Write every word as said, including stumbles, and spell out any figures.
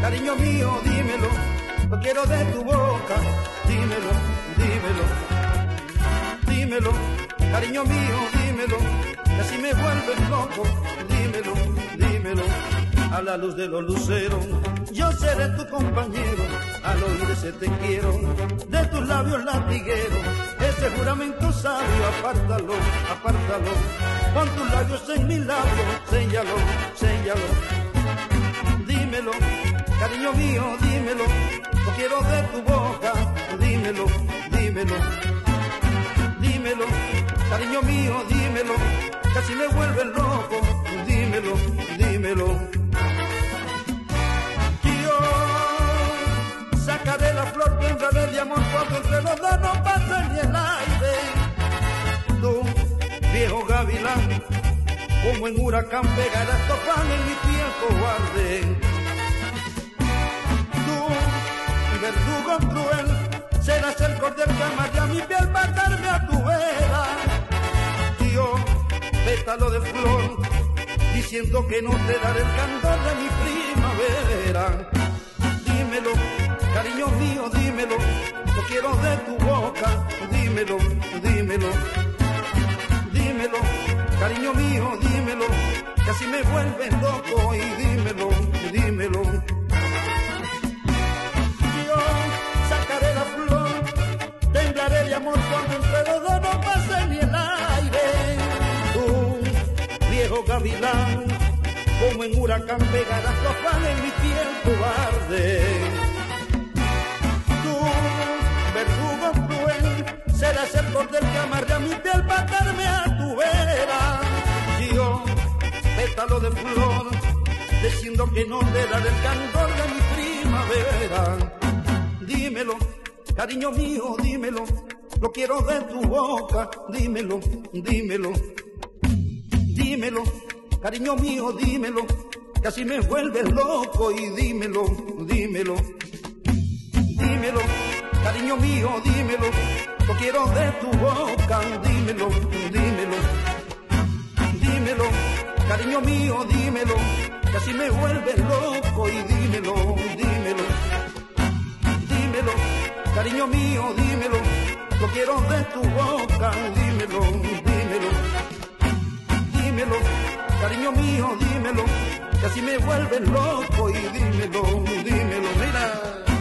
cariño mío, dímelo, lo quiero de tu boca, dímelo, dímelo, dímelo, cariño mío, dímelo, que así me vuelves loco, dímelo, dímelo, a la luz de los luceros, yo seré tu compañero, al oír ese te quiero, de tus labios latigueros, ese juramento sabio, apártalo, apártalo, con tus labios en mis labios, séllalo, séllalo, dímelo, cariño mío, dímelo, lo quiero de tu boca, dímelo, dímelo, dímelo, cariño mío, dímelo, casi me vuelve loco, dímelo, dímelo. Yo sacaré la flor, tendré de amor cuando entre los dos no pase ni el aire. Tú, viejo gavilán, como en huracán pegarás topando en mi piel cobarde. Verdugo cruel, serás el cordel que amarra mi piel para darme a tu vera. Yo, pétalo de flor, diciendo que no te daré el candor de mi primavera. Dímelo, cariño mío, dímelo, lo quiero de tu boca, dímelo, dímelo, dímelo, cariño mío, dímelo, que así me vuelves loco y dímelo, dímelo. Temblaré de amor cuando entre los dos no pase ni el aire. Tú, viejo gavilán, como en huracán pegarás los panes en mi piel cobarde. Tú, verdugo cruel, serás el cordel que amarre a mi piel para darme a tu vera. Yo, pétalo de flor, diciendo que no te daré el candor de mi primavera. Dímelo, cariño mío, dímelo, lo quiero de tu boca, dímelo, dímelo, dímelo, cariño mío, dímelo, que así me vuelves loco y dímelo, dímelo, dímelo, cariño mío, dímelo, lo quiero de tu boca, dímelo, dímelo, dímelo, cariño mío, dímelo, que así me vuelves loco y dímelo, dímelo, dímelo, cariño mío, dímelo, lo quiero de tu boca, dímelo, dímelo, dímelo, cariño mío, dímelo, que así me vuelves loco y dímelo, dímelo, mira.